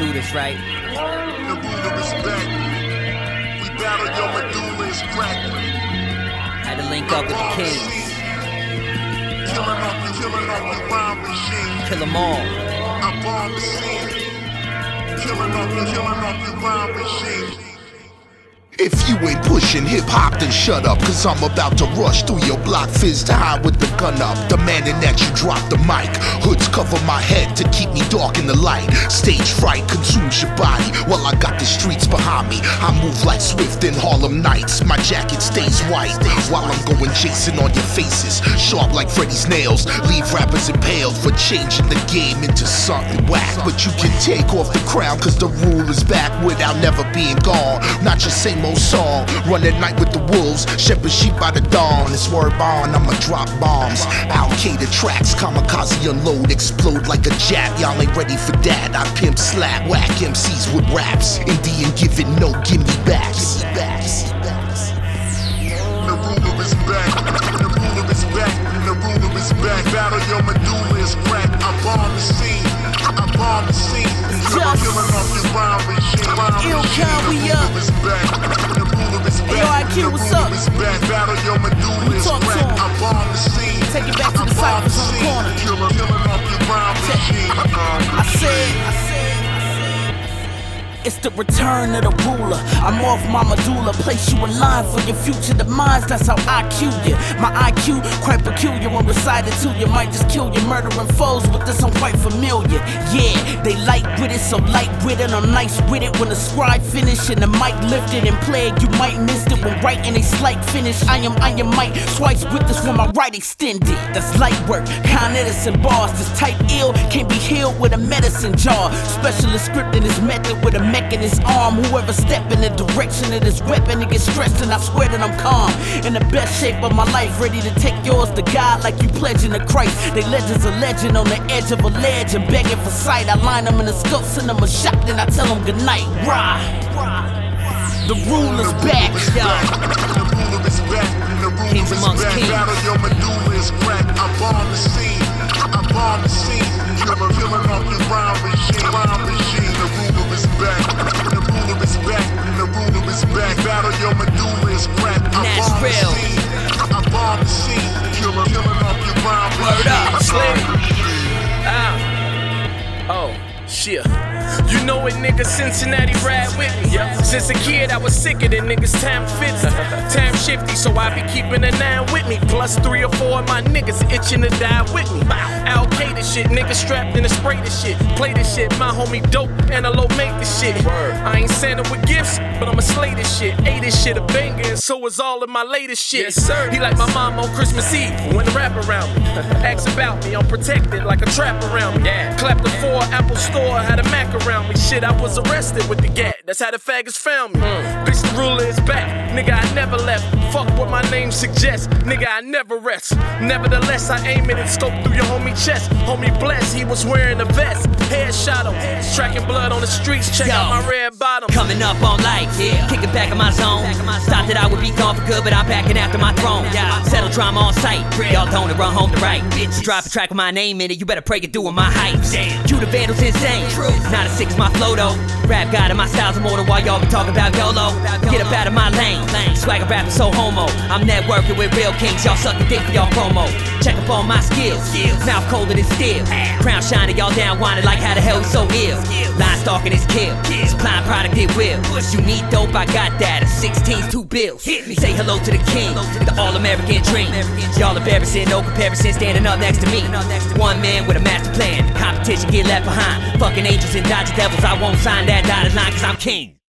do this, right? The ruler is back. We battle your medulla is cracked. Had to link up with the kings. Killing up your rhyme machine. Kill them all. I bomb the scene. Killing up your rhyme machine. If you ain't pushing hip-hop, then shut up, cause I'm about to rush through your block, fizz to hide with the gun up, demanding that you drop the mic. Hoods cover my head to keep me dark in the light. Stage fright consumes your body while I got the streets behind me. I move like Swift in Harlem Nights. My jacket stays white while I'm going chasing on your faces, sharp like Freddy's nails. Leave rappers impaled for changing the game into something whack. But you can take off the crown, cause the rule is back without never being gone. Not your same old song, run at night with the wolves, shepherd sheep by the dawn. It's word bond, I'ma drop bombs. Al-Qaeda tracks, kamikaze unload, explode like a jab. Y'all ain't ready for that. I pimp, slap, whack MCs with raps. Indian give it no gimme backs. The ruler is back. The ruler is back. The ruler is back. Battle your medulla is cracked. I bomb the scene. I bomb the scene. Killing off your rhyme machine. We up. The ruler is back. The ruler is back. Hey, yo, IQ, what's up? The ruler is back. Battle your medulla is Talk to cracked. him. I bomb the scene. Take it back to the cyphers on the corner. Killing off your rhyme machine. I said, it's the return of the ruler. I'm off my medulla, place you in line for your future demise. That's how I cue you. My IQ quite peculiar when recited to you. Might just kill you, murdering foes with this I'm quite familiar. Yeah, they light with it, so light with it. I'm nice with it when the scribe finish and the mic lifted and played. You might miss it when writing a slight finish. I am might swipes with this when my right extended. That's light work, Con Edison bars. This type ill can't be healed with a medicine jar. Specialist scripting is method with a mech in his arm. Whoever step in the direction of this weapon, it gets stressed and I swear that I'm calm. In the best shape of my life, ready to take yours to God like you pledging to Christ. They legends a legend on the edge of a ledge and begging for sight. I line them in the scope, send them a shot, then I tell them goodnight. Rah! The ruler's back, y'all. The ruler is back. The ruler Kings is amongst back. kings. Battle your medulla is cracked. I bomb the scene. I bomb the scene. Killing off your rhyme machine. The ruler is back. The ruler is back. The ruler is back. Battle your medulla is cracked. I bomb the Nashville. scene. I bomb the scene. Killing off your rhyme Word up, machine. Oh, shit. You know it, nigga, Cincinnati ride with me. Since a kid, I was sick of the niggas, time fits. Time shifty, so I be keeping a 9 with me. Plus 3 or 4 of my niggas itching to die with me. Al-Qaeda shit, niggas strapped in to spray this shit. Play this shit, my homie dope, Antelope make this shit. I ain't Santa with gifts, but I'ma slay this shit. This shit a banger, and so is all of my latest shit. Yes, sir. He like my mom on Christmas Eve when the rap around me. Ask about me, I'm protected like a trap around me. Yeah. Clap the 4 Apple Store, had a Mac around me. Shit, I was arrested with the gat. That's how the faggots found me. Bitch, the ruler is back. Nigga, I never left. Fuck what my name suggests. Nigga, I never rest. Nevertheless, I aim it and scope through your homie chest. Homie blessed, he was wearing a vest. Headshot him. Tracking blood on the streets. Check out my red bottom. Coming up on light, yeah. Kicking back in my zone. Thought that I would be gone for good, but I'm backing after my throne. Settle drama on sight. Y'all don't run home to right. Drop a track with my name in it, you better pray you're doing my hype. Cue the vandals insane. Not as sick as my flow though. Rap God and my style's immortal while y'all be talking about YOLO. Get up out of my lane. Swagger rapping so homo. I'm networking with real kings. Y'all sucking dick for y'all promo. Check up on my skills. Mouth colder than steel. Crown shining, y'all down whining like how the hell we so ill. Line stalking is kill. Supplying product it will. You need dope, I got that. A 16's 2 bills. Say hello to the king, the all-American dream. Y'all embarrassing, no comparison, standing up next to me. One man with a master plan. Competition get left behind. Fucking angels and dodging devils, I won't sign that dotted line cause I'm king.